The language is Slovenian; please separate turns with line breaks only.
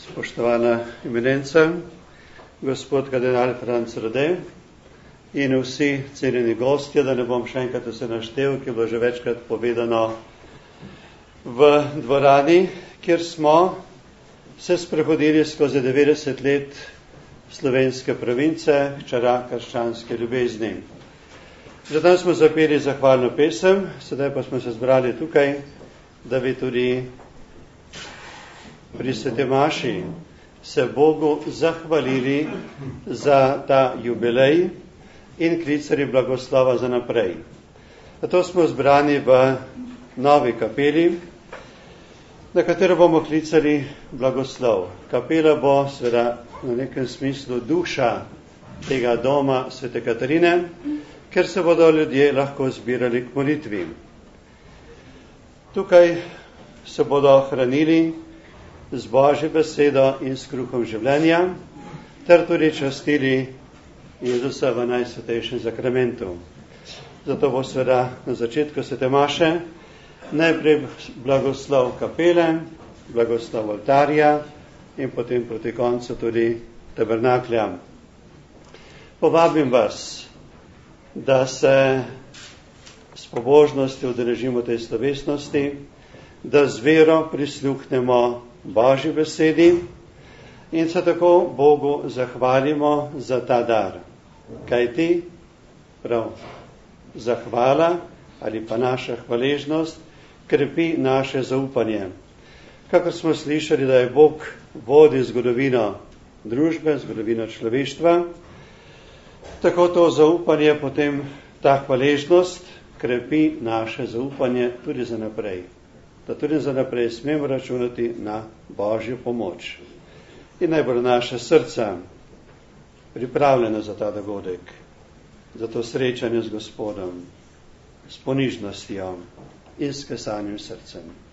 Spoštovana eminenca, gospod kardinal Franc Rode in vsi cenjeni gostje, da ne bom še enkrat vse naštel, ki je bilo že večkrat povedano v dvorani, kjer smo se sprehodili skozi 90 let slovenske province, hčera krščanske ljubezni. Zato smo zapeli zahvalno pesem, sedaj pa smo se zbrali tukaj, da bi tudi pri Sveti maši se Bogu zahvalili za ta jubilej in klicali blagoslova za naprej. Zato smo zbrani v novi kapeli, na katero bomo klicali blagoslov. Kapela bo seveda v nekem smislu duša tega doma Svete Katarine, ker se bodo ljudje lahko zbirali k molitvi. Tukaj se bodo hranili z Božjo besedo in s kruhom življenja, ter tudi častili Jezusa v najsvetejšem zakramentu. Zato bo seveda na začetku Svete maše najprej blagoslov kapele, blagoslov oltarja in potem proti koncu tudi tabernaklja. Povabim vas, da se s pobožnostjo udeležimo tej slovesnosti, da z vero prisluhnemo Božji besedi in se tako Bogu zahvalimo za ta dar. Kajti prav zahvala ali pa naša hvaležnost krepi naše zaupanje. Kakor smo slišali, da je Bog vodi zgodovino družbe, zgodovino človeštva, tako to zaupanje, potem ta hvaležnost krepi naše zaupanje tudi za naprej. Da tudi za naprej smemo računati na Božjo pomoč. In naj bodo naše srca pripravljena za ta dogodek, za to srečanje z Gospodom, s ponižnostjo in s kesanjem srcem.